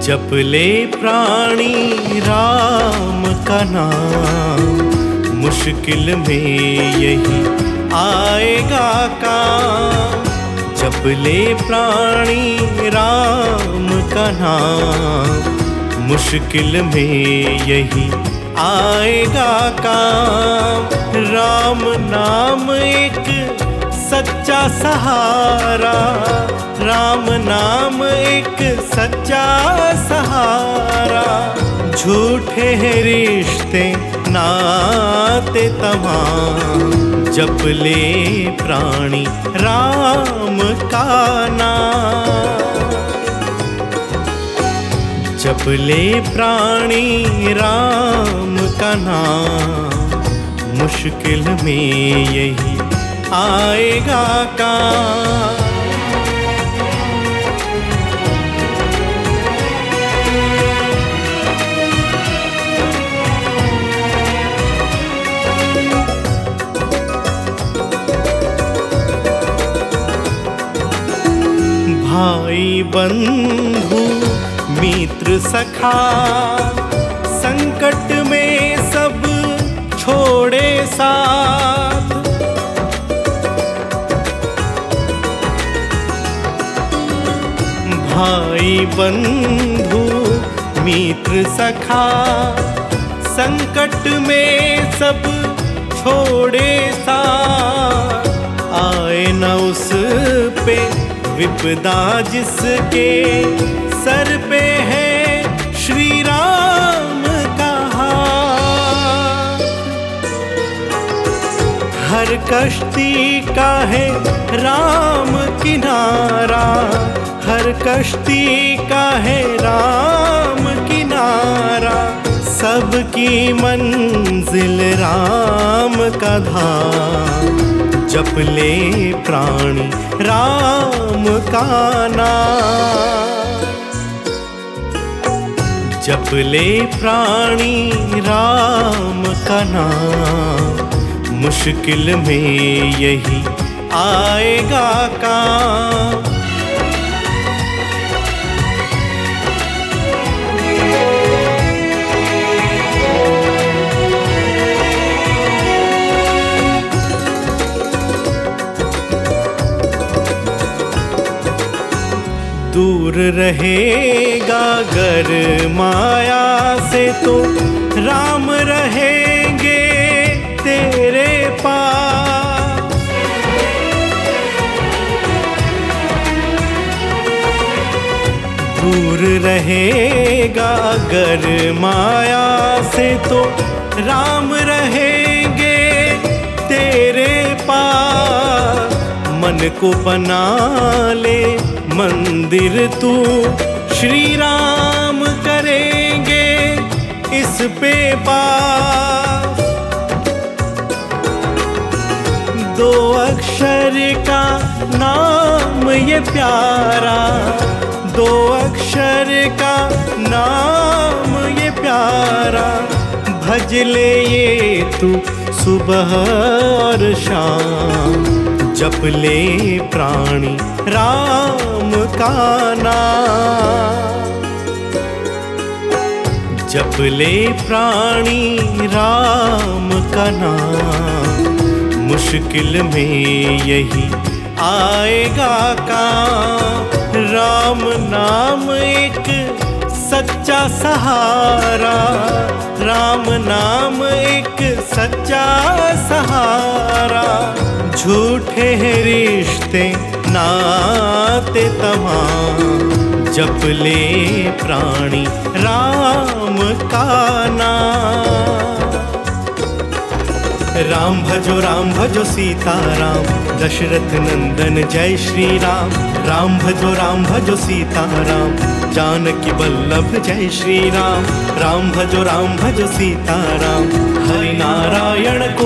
जप ले प्राणी राम का नाम, मुश्किल में यही आएगा काम। जप ले प्राणी राम का नाम, मुश्किल में यही आएगा काम। राम नाम एक सच्चा सहारा, राम नाम एक सच्चा सहारा। झूठे हैं रिश्ते नाते तमाम, जप ले प्राणी राम का नाम। जप ले प्राणी राम का नाम, मुश्किल में यही आएगा काम। भाई बंधु मित्र सखा, संकट में सब छोड़े साथ। भाई बंधु मित्र सखा, संकट में सब छोड़े साथ। आए न उस पे विपदा जिसके सर पे है श्री राम का हाथ। हर कश्ती का है राम किनारा, हर कश्ती का है राम किनारा। सबकी मंजिल राम का धाम, जप ले प्राणी राम का नाम। जप ले प्राणी राम का नाम, मुश्किल में यही आएगा काम। दूर रहेगा गर माया से तो राम रहेंगे तेरे पास। दूर रहेगा गर माया से तो राम रहेंगे तेरे पास। मन को बना ले मंदिर तू, श्री राम करेंगे इस पे बास। दो अक्षर का नाम ये प्यारा, दो अक्षर का नाम ये प्यारा। भज ले ये तू सुबह और शाम, जप ले प्राणी राम का नाम। जप ले प्राणी राम का नाम, मुश्किल में यही आएगा काम। राम नाम एक सच्चा सहारा, राम नाम एक सच्चा सहारा। झूठे हैं रिश्ते नाते तमाम, जप ले प्राणी राम का नाम। राम भजो सीताराम, दशरथ नंदन जय श्री राम। राम भजो सीताराम, जानकी वल्लभ जय श्री राम। राम भजो सीताराम, हरि नारायण को